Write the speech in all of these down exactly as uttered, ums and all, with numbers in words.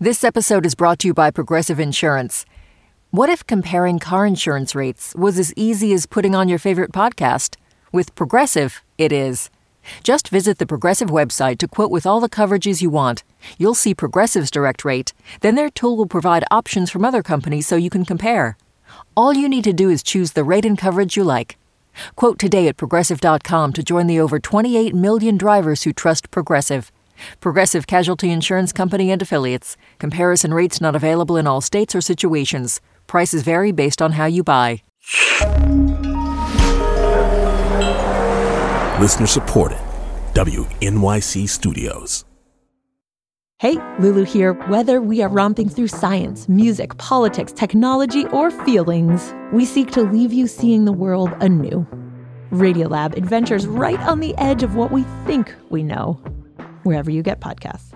This episode is brought to you by Progressive Insurance. What if comparing car insurance rates was as easy as putting on your favorite podcast? With Progressive, it is. Just visit the Progressive website to quote with all the coverages you want. You'll see Progressive's direct rate. Then their tool will provide options from other companies so you can compare. All you need to do is choose the rate and coverage you like. Quote today at Progressive dot com to join the over twenty-eight million drivers who trust Progressive. Progressive Casualty Insurance Company and Affiliates. Comparison rates not available in all states or situations. Prices vary based on how you buy. Listener supported. W N Y C Studios. Hey, Lulu here. Whether we are romping through science, music, politics, technology, or feelings, we seek to leave you seeing the world anew. Radiolab adventures right on the edge of what we think we know. Wherever you get podcasts.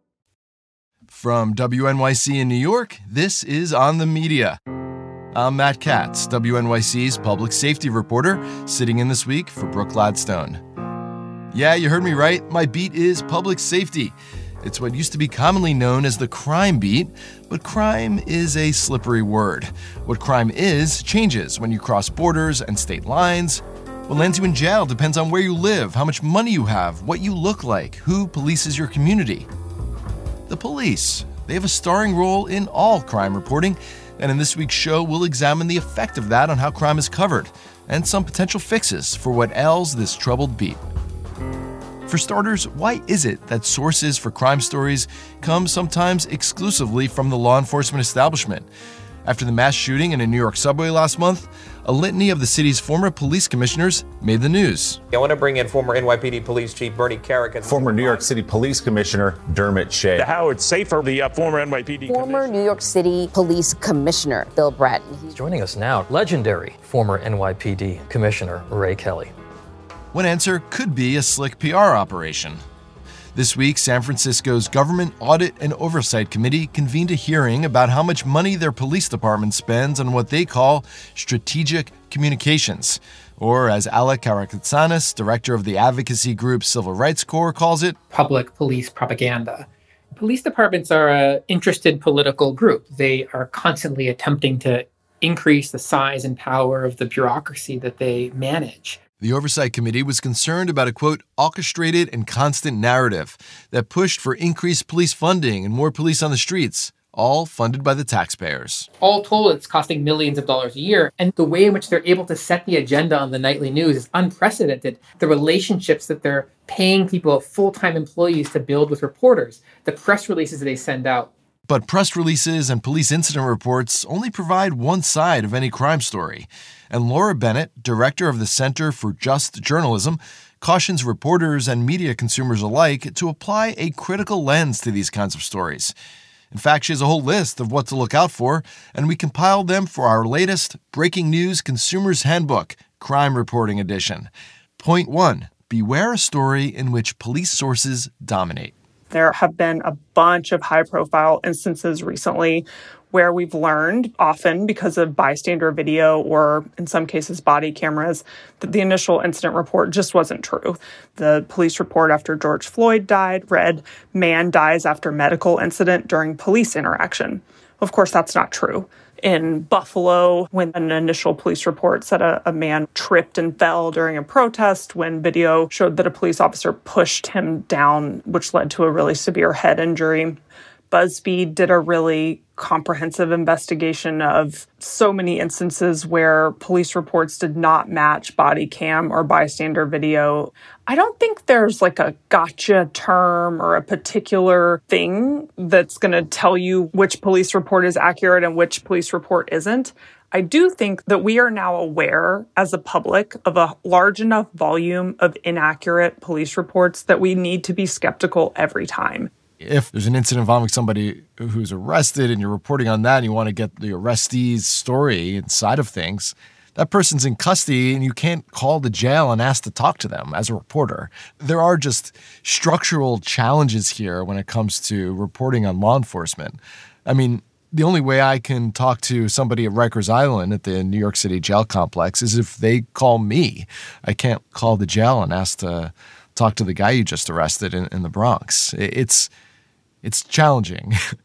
From W N Y C in New York, this is On the Media. I'm Matt Katz, W N Y C's public safety reporter, sitting in this week for Brooke Gladstone. Yeah, you heard me right. My beat is public safety. It's what used to be commonly known as the crime beat, but crime is a slippery word. What crime is changes when you cross borders and state lines. What lands you in jail depends on where you live, how much money you have, what you look like, who polices your community. The police. They have a starring role in all crime reporting, and in this week's show, we'll examine the effect of that on how crime is covered, and some potential fixes for what ails this troubled beat. For starters, why is it that sources for crime stories come sometimes exclusively from the law enforcement establishment? After the mass shooting in a New York subway last month, a litany of the city's former police commissioners made the news. I want to bring in former N Y P D Police Chief Bernie Kerik and former New York City Police Commissioner Dermot Shea. Howard Safer, the uh, former N Y P D former New York City Police Commissioner Bill Bratton. He's joining us now, legendary former N Y P D Commissioner Ray Kelly. One answer could be a slick P R operation. This week, San Francisco's Government Audit and Oversight Committee convened a hearing about how much money their police department spends on what they call strategic communications, or as Alec Karakatsanis, director of the advocacy group Civil Rights Corps, calls it, public police propaganda. Police departments are an interested political group. They are constantly attempting to increase the size and power of the bureaucracy that they manage. The Oversight Committee was concerned about a, quote, orchestrated and constant narrative that pushed for increased police funding and more police on the streets, all funded by the taxpayers. All told, it's costing millions of dollars a year, and the way in which they're able to set the agenda on the nightly news is unprecedented. The relationships that they're paying people, full-time employees, to build with reporters, the press releases that they send out. But press releases and police incident reports only provide one side of any crime story. And Laura Bennett, director of the Center for Just Journalism, cautions reporters and media consumers alike to apply a critical lens to these kinds of stories. In fact, she has a whole list of what to look out for, and we compiled them for our latest Breaking News Consumer's Handbook, Crime Reporting Edition. Point one, beware a story in which police sources dominate. There have been a bunch of high-profile instances recently where we've learned, often because of bystander video or, in some cases, body cameras, that the initial incident report just wasn't true. The police report after George Floyd died read, "Man dies after medical incident during police interaction." Of course, that's not true. In Buffalo, when an initial police report said a, a man tripped and fell during a protest, when video showed that a police officer pushed him down, which led to a really severe head injury. BuzzFeed did a really comprehensive investigation of so many instances where police reports did not match body cam or bystander video. I don't think there's like a gotcha term or a particular thing that's going to tell you which police report is accurate and which police report isn't. I do think that we are now aware as a public of a large enough volume of inaccurate police reports that we need to be skeptical every time. If there's an incident involving somebody who's arrested and you're reporting on that and you want to get the arrestee's story inside of things, that person's in custody and you can't call the jail and ask to talk to them as a reporter. There are just structural challenges here when it comes to reporting on law enforcement. I mean, the only way I can talk to somebody at Rikers Island at the New York City jail complex is if they call me. I can't call the jail and ask to talk to the guy you just arrested in, in the Bronx. It's It's challenging.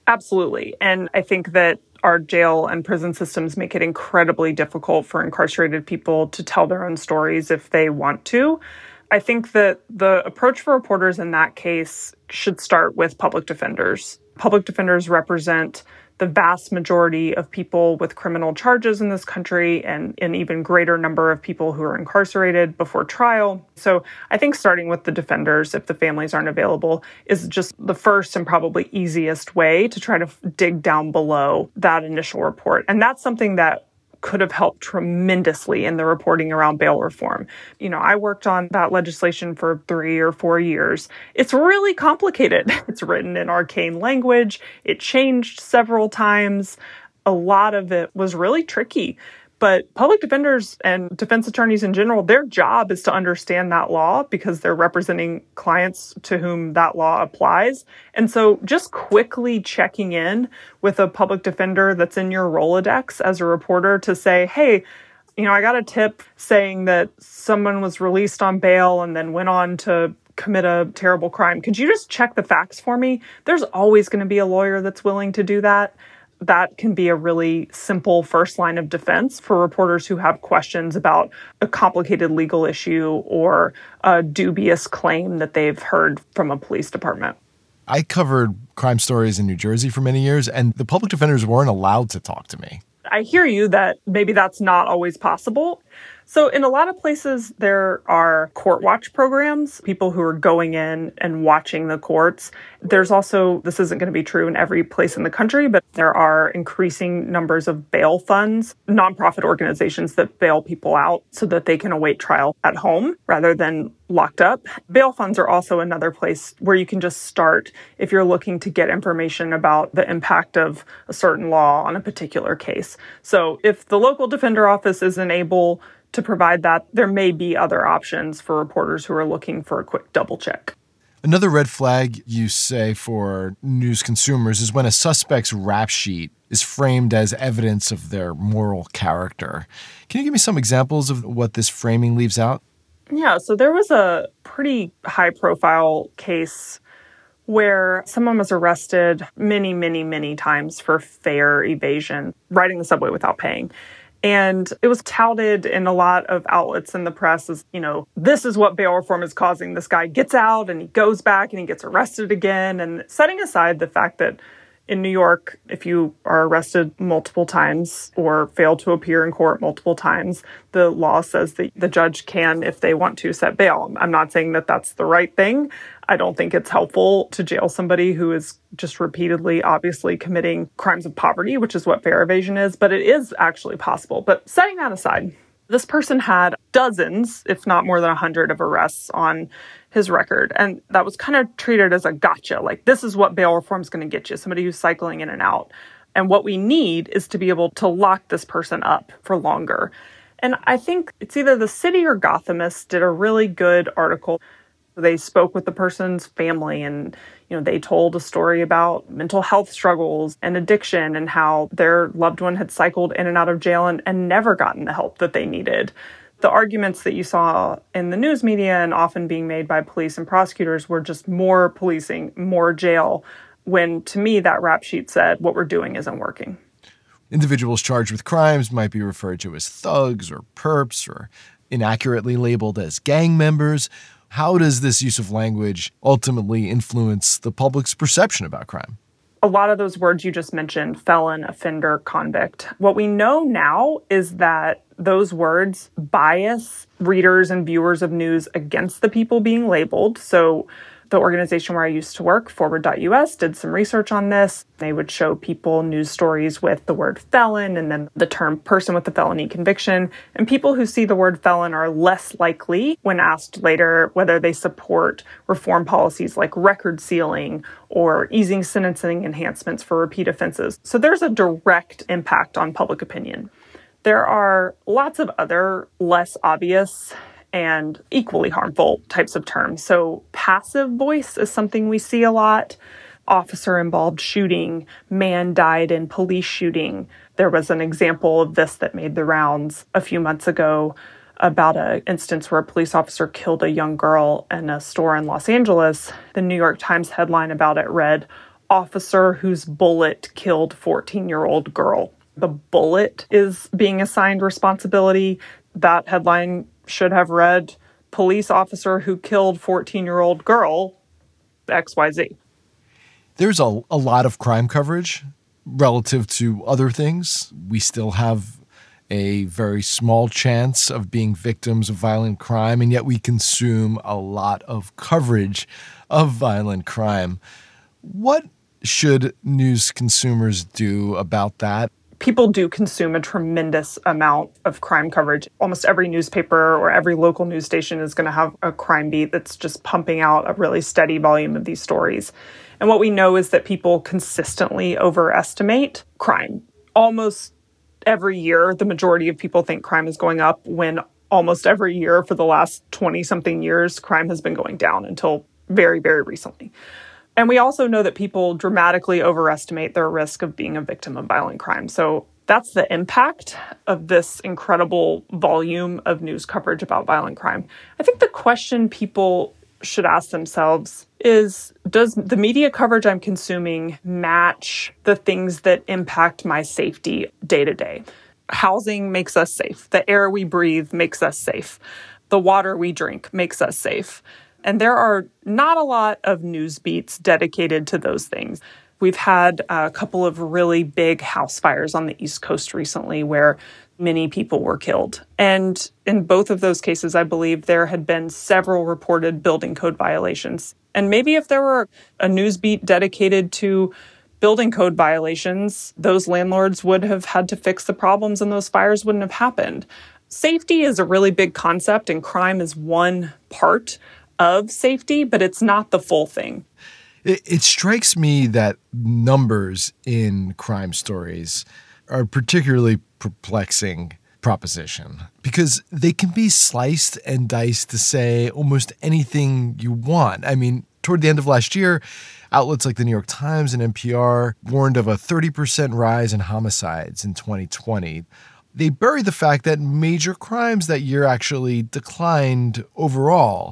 Absolutely. And I think that our jail and prison systems make it incredibly difficult for incarcerated people to tell their own stories if they want to. I think that the approach for reporters in that case should start with public defenders. Public defenders represent the vast majority of people with criminal charges in this country and an even greater number of people who are incarcerated before trial. So I think starting with the defenders, if the families aren't available, is just the first and probably easiest way to try to dig down below that initial report. And that's something that could have helped tremendously in the reporting around bail reform. You know, I worked on that legislation for three or four years. It's really complicated. It's written in arcane language. It changed several times. A lot of it was really tricky. But public defenders and defense attorneys in general, their job is to understand that law because they're representing clients to whom that law applies. And so just quickly checking in with a public defender that's in your Rolodex as a reporter to say, hey, you know, I got a tip saying that someone was released on bail and then went on to commit a terrible crime. Could you just check the facts for me? There's always going to be a lawyer that's willing to do that. That can be a really simple first line of defense for reporters who have questions about a complicated legal issue or a dubious claim that they've heard from a police department. I covered crime stories in New Jersey for many years, and the public defenders weren't allowed to talk to me. I hear you that maybe that's not always possible. So in a lot of places, there are court watch programs, people who are going in and watching the courts. There's also, this isn't going to be true in every place in the country, but there are increasing numbers of bail funds, nonprofit organizations that bail people out so that they can await trial at home rather than locked up. Bail funds are also another place where you can just start if you're looking to get information about the impact of a certain law on a particular case. So if the local defender office isn't able to provide that, there may be other options for reporters who are looking for a quick double check. Another red flag, you say, for news consumers is when a suspect's rap sheet is framed as evidence of their moral character. Can you give me some examples of what this framing leaves out? Yeah, so there was a pretty high-profile case where someone was arrested many, many, many times for fare evasion, riding the subway without paying. And it was touted in a lot of outlets in the press as, you know, this is what bail reform is causing. This guy gets out and he goes back and he gets arrested again. And setting aside the fact that in New York, if you are arrested multiple times or fail to appear in court multiple times, the law says that the judge can, if they want to, set bail. I'm not saying that that's the right thing. I don't think it's helpful to jail somebody who is just repeatedly, obviously committing crimes of poverty, which is what fare evasion is, but it is actually possible. But setting that aside, this person had dozens, if not more than a hundred of arrests on his record. And that was kind of treated as a gotcha. Like, this is what bail reform is going to get you, somebody who's cycling in and out. And what we need is to be able to lock this person up for longer. And I think it's either the City or Gothamist did a really good article. They spoke with the person's family and, you know, they told a story about mental health struggles and addiction and how their loved one had cycled in and out of jail and, and never gotten the help that they needed. The arguments that you saw in the news media and often being made by police and prosecutors were just more policing, more jail, when to me that rap sheet said what we're doing isn't working. Individuals charged with crimes might be referred to as thugs or perps or inaccurately labeled as gang members. How does this use of language ultimately influence the public's perception about crime? A lot of those words you just mentioned, felon, offender, convict. What we know now is that those words bias readers and viewers of news against the people being labeled. So the organization where I used to work, forward dot U S, did some research on this. They would show people news stories with the word felon and then the term person with a felony conviction. And people who see the word felon are less likely, when asked later whether they support reform policies like record sealing or easing sentencing enhancements for repeat offenses. So there's a direct impact on public opinion. There are lots of other less obvious and equally harmful types of terms. So passive voice is something we see a lot. Officer-involved shooting, man died in police shooting. There was an example of this that made the rounds a few months ago about an instance where a police officer killed a young girl in a store in Los Angeles. The New York Times headline about it read, officer whose bullet killed fourteen-year-old girl. The bullet is being assigned responsibility. That headline should have read, police officer who killed fourteen-year-old girl, X Y Z. There's a, a lot of crime coverage relative to other things. We still have a very small chance of being victims of violent crime, and yet we consume a lot of coverage of violent crime. What should news consumers do about that? People do consume a tremendous amount of crime coverage. Almost every newspaper or every local news station is going to have a crime beat that's just pumping out a really steady volume of these stories. And what we know is that people consistently overestimate crime. Almost every year, the majority of people think crime is going up, when almost every year for the last twenty-something years, crime has been going down until very, very recently. And we also know that people dramatically overestimate their risk of being a victim of violent crime. So that's the impact of this incredible volume of news coverage about violent crime. I think the question people should ask themselves is, does the media coverage I'm consuming match the things that impact my safety day to day? Housing makes us safe. The air we breathe makes us safe. The water we drink makes us safe. And there are not a lot of news beats dedicated to those things. We've had a couple of really big house fires on the East Coast recently where many people were killed. And in both of those cases, I believe there had been several reported building code violations. And maybe if there were a news beat dedicated to building code violations, those landlords would have had to fix the problems and those fires wouldn't have happened. Safety is a really big concept, and crime is one part of safety, but it's not the full thing. It, it strikes me that numbers in crime stories are a particularly perplexing proposition because they can be sliced and diced to say almost anything you want. I mean, toward the end of last year, outlets like the New York Times and N P R warned of a thirty percent rise in homicides in twenty twenty. They bury the fact that major crimes that year actually declined overall.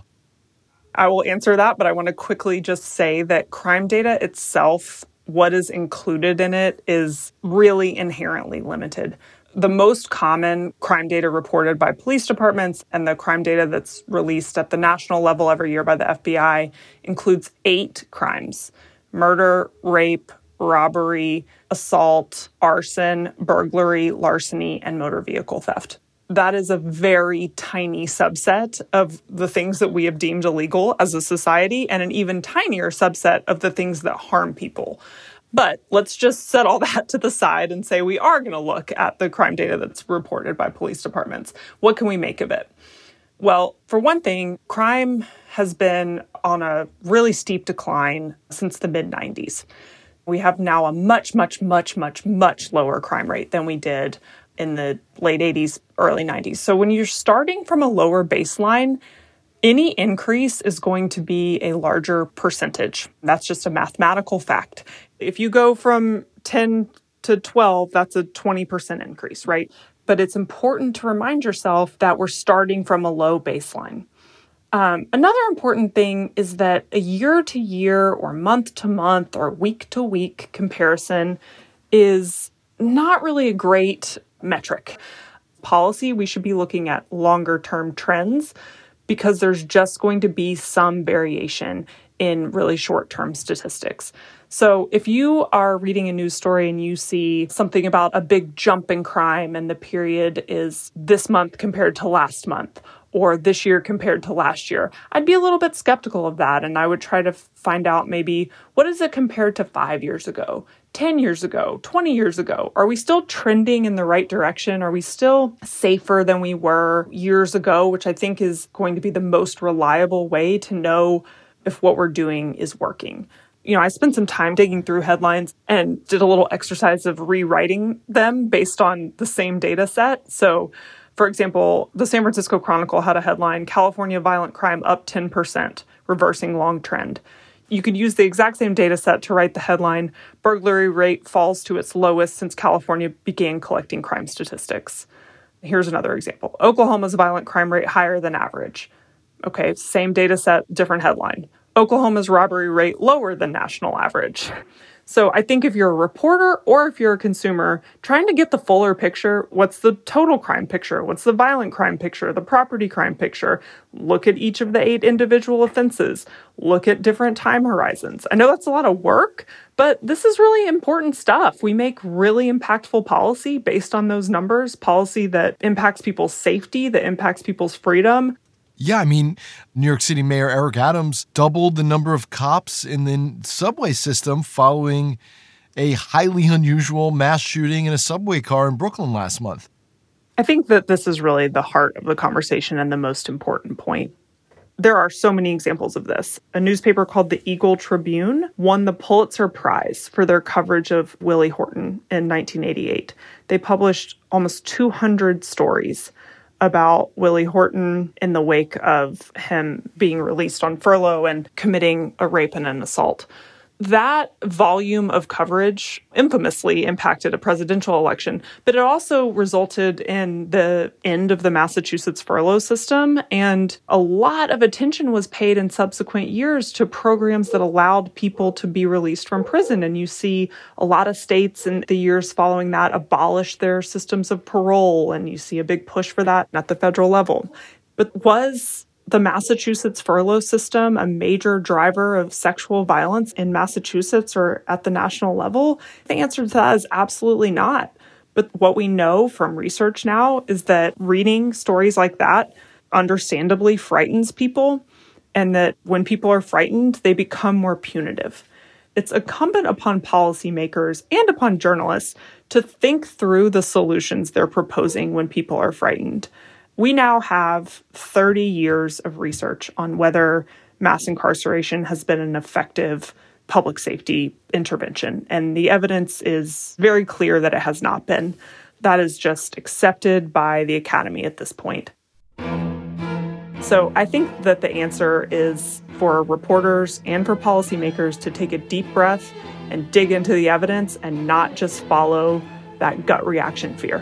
I will answer that, but I want to quickly just say that crime data itself, what is included in it, is really inherently limited. The most common crime data reported by police departments and the crime data that's released at the national level every year by the F B I includes eight crimes: murder, rape, robbery, assault, arson, burglary, larceny, and motor vehicle theft. That is a very tiny subset of the things that we have deemed illegal as a society, and an even tinier subset of the things that harm people. But let's just set all that to the side and say we are going to look at the crime data that's reported by police departments. What can we make of it? Well, for one thing, crime has been on a really steep decline since the mid nineties. We have now a much, much, much, much, much lower crime rate than we did in the late eighties, early nineties. So when you're starting from a lower baseline, any increase is going to be a larger percentage. That's just a mathematical fact. If you go from ten to twelve, that's a twenty percent increase, right? But it's important to remind yourself that we're starting from a low baseline. Um, another important thing is that a year to year or month to month or week to week comparison is not really a great metric. Policy, we should be looking at longer term trends because there's just going to be some variation in really short term statistics. So if you are reading a news story and you see something about a big jump in crime and the period is this month compared to last month, or this year compared to last year, I'd be a little bit skeptical of that. And I would try to find out maybe, what is it compared to five years ago, ten years ago, twenty years ago? Are we still trending in the right direction? Are we still safer than we were years ago, which I think is going to be the most reliable way to know if what we're doing is working. You know, I spent some time digging through headlines and did a little exercise of rewriting them based on the same data set. So, for example, the San Francisco Chronicle had a headline, California violent crime up ten percent, reversing long trend. You could use the exact same data set to write the headline, burglary rate falls to its lowest since California began collecting crime statistics. Here's another example. Oklahoma's violent crime rate higher than average. Okay, same data set, different headline. Oklahoma's robbery rate lower than national average. So I think if you're a reporter or if you're a consumer trying to get the fuller picture, what's the total crime picture? What's the violent crime picture? The property crime picture? Look at each of the eight individual offenses. Look at different time horizons. I know that's a lot of work, but this is really important stuff. We make really impactful policy based on those numbers, policy that impacts people's safety, that impacts people's freedom. Yeah, I mean, New York City Mayor Eric Adams doubled the number of cops in the subway system following a highly unusual mass shooting in a subway car in Brooklyn last month. I think that this is really the heart of the conversation and the most important point. There are so many examples of this. A newspaper called the Eagle Tribune won the Pulitzer Prize for their coverage of Willie Horton in nineteen eighty-eight. They published almost two hundred stories about Willie Horton in the wake of him being released on furlough and committing a rape and an assault. That volume of coverage infamously impacted a presidential election, but it also resulted in the end of the Massachusetts furlough system, and a lot of attention was paid in subsequent years to programs that allowed people to be released from prison. And you see a lot of states in the years following that abolish their systems of parole, and you see a big push for that at the federal level. But was the Massachusetts furlough system a major driver of sexual violence in Massachusetts or at the national level? The answer to that is absolutely not. But what we know from research now is that reading stories like that understandably frightens people, and that when people are frightened, they become more punitive. It's incumbent upon policymakers and upon journalists to think through the solutions they're proposing when people are frightened. We now have thirty years of research on whether mass incarceration has been an effective public safety intervention, and the evidence is very clear that it has not been. That is just accepted by the academy at this point. So I think that the answer is for reporters and for policymakers to take a deep breath and dig into the evidence and not just follow that gut reaction fear.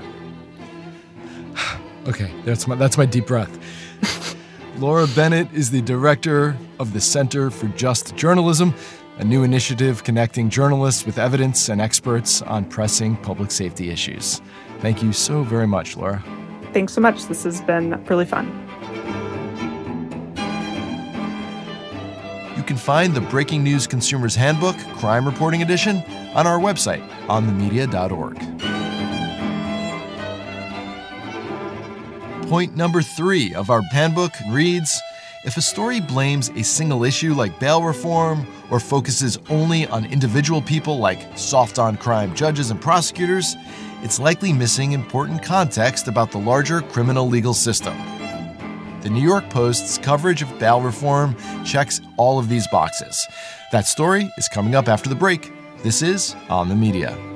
Okay, that's my that's my deep breath. Laura Bennett is the director of the Center for Just Journalism, a new initiative connecting journalists with evidence and experts on pressing public safety issues. Thank you so very much, Laura. Thanks so much. This has been really fun. You can find the Breaking News Consumer's Handbook, Crime Reporting Edition, on our website, on the media dot org. Point number three of our handbook reads, if a story blames a single issue like bail reform or focuses only on individual people like soft-on-crime judges and prosecutors, it's likely missing important context about the larger criminal legal system. The New York Post's coverage of bail reform checks all of these boxes. That story is coming up after the break. This is On the Media.